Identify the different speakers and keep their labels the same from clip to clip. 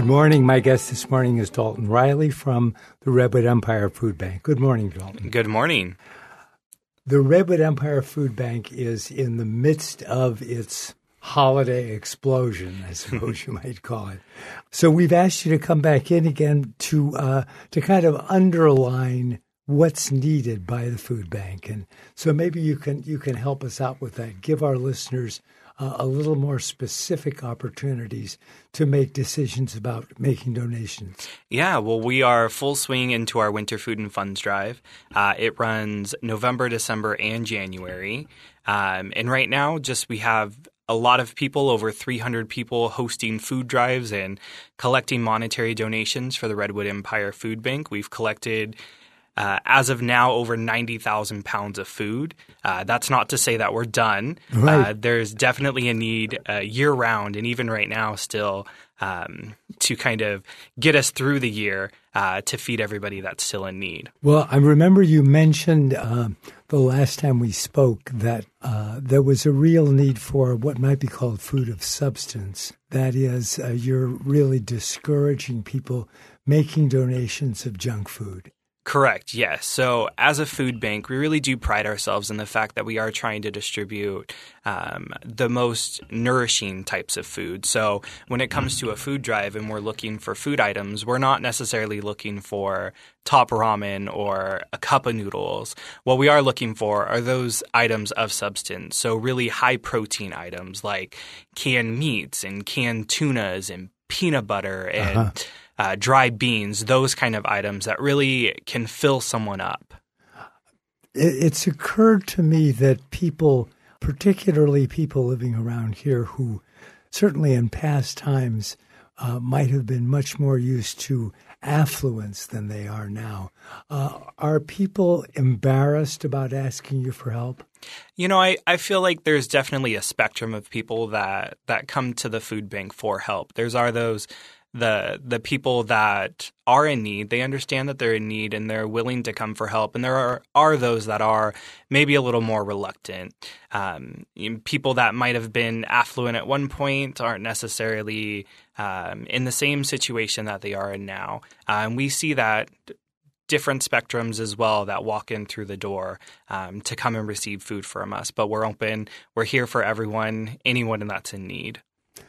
Speaker 1: Good morning. My guest this morning is Dalton Riley from the Redwood Empire Food Bank. Good morning, Dalton.
Speaker 2: Good morning.
Speaker 1: The Redwood Empire Food Bank is in the midst of its holiday explosion, I suppose you might call it. So we've asked you to come back in again to kind of underline what's needed by the food bank. And so maybe you can help us out with that. Give our listeners a little more specific opportunities to make decisions about making donations.
Speaker 2: Yeah, well, we are full swing into our Winter Food and Funds Drive. It runs November, December, and January. And right now, we have a lot of people, over 300 people, hosting food drives and collecting monetary donations for the Redwood Empire Food Bank. We've collected as of now, over 90,000 pounds of food. That's not to say that we're done.
Speaker 1: Right.
Speaker 2: There's definitely a need year-round, and even right now still, to kind of get us through the year to feed everybody that's still in need.
Speaker 1: Well, I remember you mentioned the last time we spoke that there was a real need for what might be called food of substance. That is, you're really discouraging people making donations of junk food.
Speaker 2: Correct, yes. So as a food bank, we really do pride ourselves in the fact that we are trying to distribute the most nourishing types of food. So when it comes to a food drive and we're looking for food items, we're not necessarily looking for top ramen or a cup of noodles. What we are looking for are those items of substance. So really high protein items like canned meats and canned tunas and peanut butter and dry beans, those kind of items that really can fill someone up.
Speaker 1: It's occurred to me that people, particularly people living around here who certainly in past times might have been much more used to affluence than they are now. Are people embarrassed about asking you for help?
Speaker 2: You know, I feel like there's definitely a spectrum of people that come to the food bank for help. There's those the people that are in need. They understand that they're in need and they're willing to come for help. And there are those that are maybe a little more reluctant. People that might have been affluent at one point aren't necessarily in the same situation that they are in now. And we see that different spectrums as well that walk in through the door to come and receive food from us. But we're open. We're here for everyone, anyone that's in need.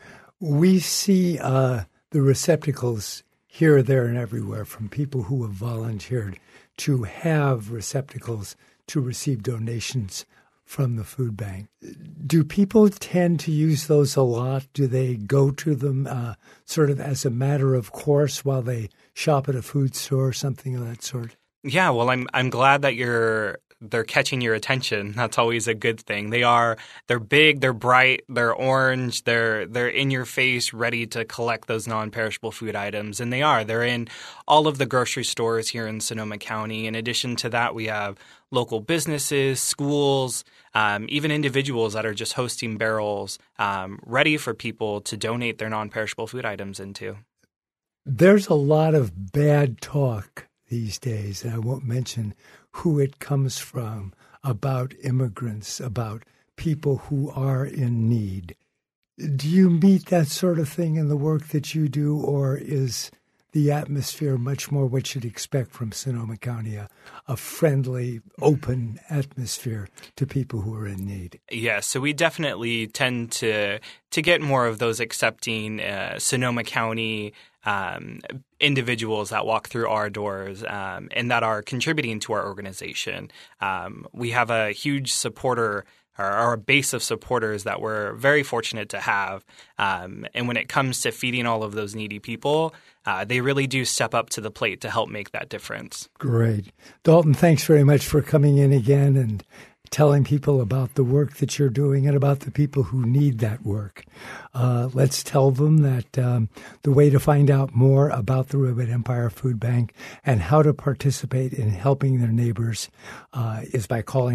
Speaker 1: We see the receptacles here, there, and everywhere from people who have volunteered to have receptacles to receive donations from the food bank. Do people tend to use those a lot? Do they go to them sort of as a matter of course while they shop at a food store or something of that sort?
Speaker 2: Yeah, well, I'm glad that they're catching your attention. That's always a good thing. They're big, they're bright, they're orange, they're in your face, ready to collect those non-perishable food items, and they're in all of the grocery stores here in Sonoma County. In addition to that, we have local businesses, schools, even individuals that are just hosting barrels ready for people to donate their non-perishable food items into.
Speaker 1: There's a lot of bad talk these days, and I won't mention who it comes from, about immigrants, about people who are in need. Do you meet that sort of thing in the work that you do, or is the atmosphere much more what you'd expect from Sonoma County, a friendly, open atmosphere to people who are in need?
Speaker 2: Yeah, so we definitely tend to get more of those accepting Sonoma County individuals that walk through our doors and that are contributing to our organization. We have a huge supporter or a base of supporters that we're very fortunate to have. And when it comes to feeding all of those needy people, they really do step up to the plate to help make that difference.
Speaker 1: Great. Dalton, thanks very much for coming in again and telling people about the work that you're doing and about the people who need that work. Let's tell them that the way to find out more about the Redwood Empire Food Bank and how to participate in helping their neighbors is by calling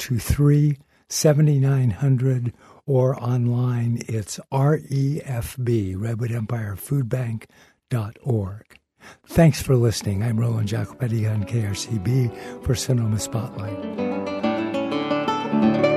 Speaker 1: 523-7900 or online. It's REFB, Redwood Empire Food Bank.org. Thanks for listening. I'm Roland Jacopetti on KRCB for Sonoma Spotlight.